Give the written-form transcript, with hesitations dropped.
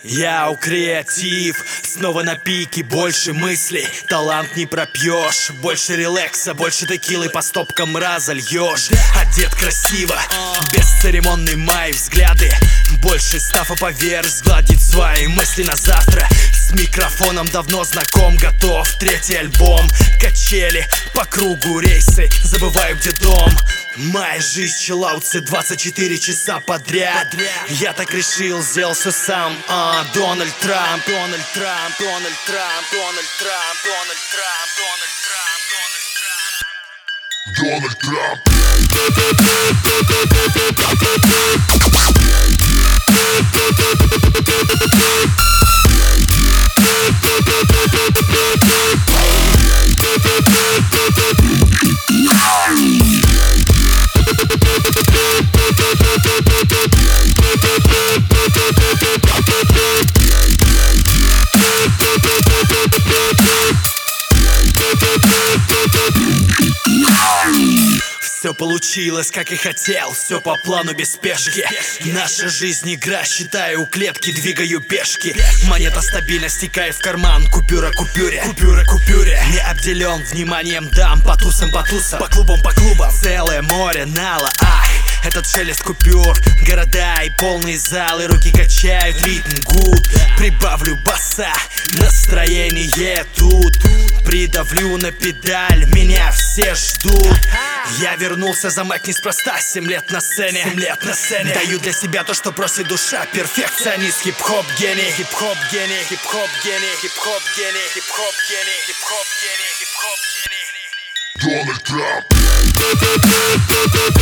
Яу, креатив, снова на пике, больше мыслей. Талант не пропьешь, больше релакса, больше текилы по стопкам разольешь. Одет красиво, бесцеремонный мои взгляды. Больше стафа поверь, сгладить свои мысли на завтра. С микрофоном давно знаком, готов третий альбом. Качели по кругу рейсы, забываю где дом. Моя жизнь чиллаутся 24 часа подряд. Я так решил, сделал все сам. Дональд Трамп, Дональд Трамп, Дональд Трамп, Дональд Трамп, Дональд Трамп, Дональд Трамп, Дональд Трамп. Все получилось, как и хотел, все по плану без спешки. Наша жизнь игра, считаю у клетки, двигаю пешки. Монета стабильно стекает в карман, купюра купюре, купюра купюре. Не обделен вниманием дам, по тусам, по клубам, по клубам. Целое море нала, ах, этот шелест купюр. Города и полные залы, руки качают, ритм гуд. Прибавлю баса, настроение тут. Придавлю на педаль, меня все ждут. Я вернулся за майк неспроста, 7 лет на сцене, 7 лет на сцене. Даю для себя то, что просит душа. Перфекционист, хип-хоп гений, хип-хоп гений, хип-хоп гений, хип-хоп гений, хип-хоп гений, хип-хоп гений, хип-хоп гений. Дональд Трамп.